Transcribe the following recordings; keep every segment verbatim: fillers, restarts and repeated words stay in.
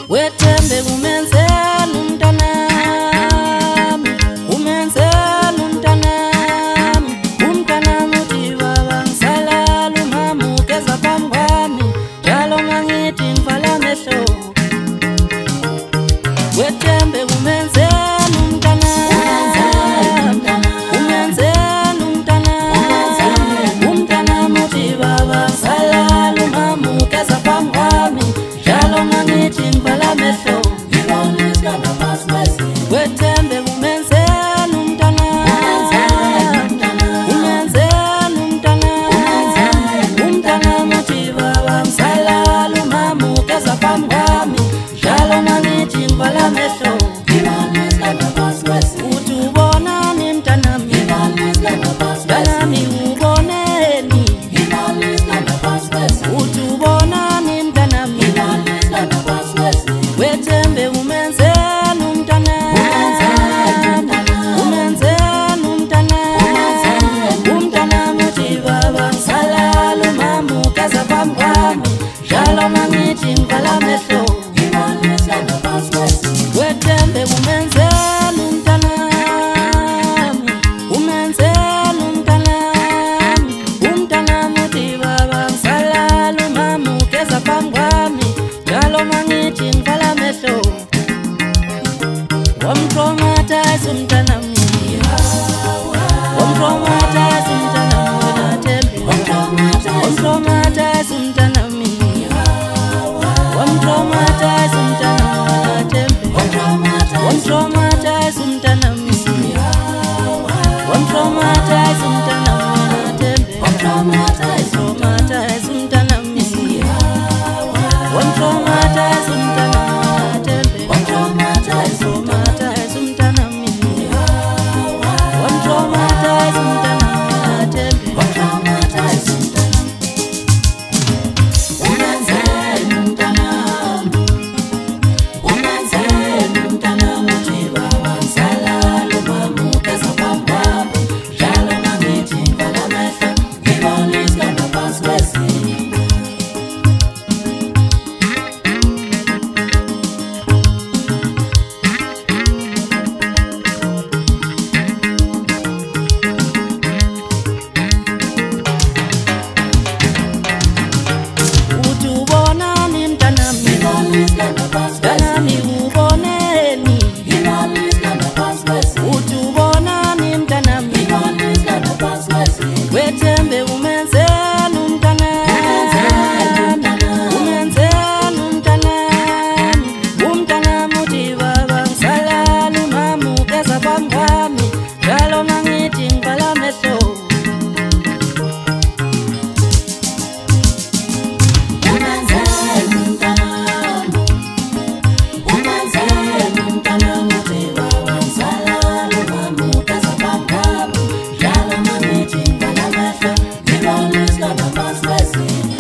Wetembe umenzeni umntanami, umenzeni umntanami, umntanami uthi baba ngisalala umamukeza phambi kwami, njalo mangithi ngivala amehlo. Wetembe umenzeni umntanami, umenzeni umntanami, umntanami uthi baba ngisalala umamukeza phambi kwami, njalo mangithi ngivala amehlo. Wetembe umenzeni umntanami, umenzeni umntanami, umntanami uthi baba ngisalala umamukeza phambi kwami, njalo mangithi ngivala amehlo. Uthi ubonani mntanami, mntanami uboneni, uthi ubonani mntanami. Wetembe umenzeni umntanami, umenzeni umntanami, umntanami uthi baba ngisalala umamukeza phambi kwami, njalo mangithi ngivala amehlo. Wetembe umenzeni umntanami, umenzeni umntanami, umntanami uthi baba ngisalala umamukeza phambi kwami, njalo mangithi ngivala amehlo. Wamtraumatize umntanami, wamtraumatize umntanami wena Thembi, wamtraumatize umntanami, wamtraumatize umntanami wena Thembi, wamtraumatize umntanami, wamtraumatize umntanami wena Thembi, wamtraumatize umntanami, wamtraumatize umntanami wena Thembi, wamtraumatize umntanami, wamtraumatize umntanami wena Thembi, wamtraumatize umntanami. Umenzeni umntanami, umenzeni umntanami uthi baba ngisalala umamukeza phambi kwami, njalo mangithi ngivala amehlo, ngibona isigaba phansi kwezimo. Uthi ubonani mntanami, mntanami uboneni, uthi ubonani mntanami. Wetembe umenzeni umntanami, umenzeni umntanami, umntanami uthi baba ngisalala umamukeza phambi kwami, njalo mangithi ngivala amehlo. Umenzeni umntanami, umenzeni umntanami uthi baba ngisalala umamukeza phambi kwami, njalo mangithi ngivala amehlo, ngibona isigaba phansi kwezimo.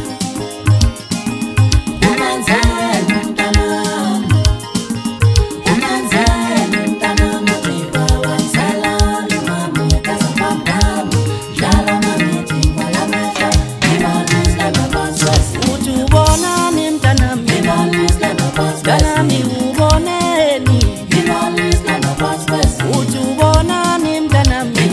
Umenzeni umntanami, umenzeni umntanami uthi baba ngisalala umamukeza phambi kwami, njalo mangithi ngivala amehlo, ngibona isigaba phansi kwezimo. Uthi ubonani mntanami, mntanami uboneni, uthi ubonani mntanami.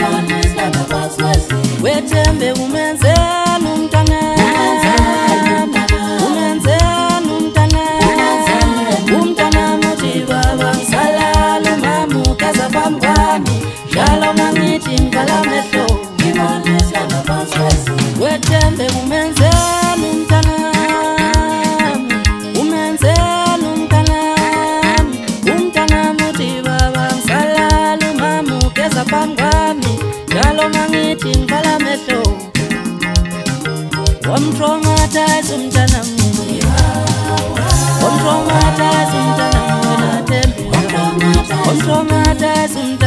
Wetembe umenzeni umntanami, umenzeni umntanami, umntanami uthi baba ngisalala umamukeza phambi kwami, njalo mangithi ngivala amehlo. Wetembe umenzeni umntanami, umenzeni umntanami, umntanami uthi baba ngisalala umamukeza phambi kwami, njalo mangithi ngivala amehlo. Wamtraumatize umntanami, wamtraumatize umntanami wena Thembi, wamtraumatize umntanami.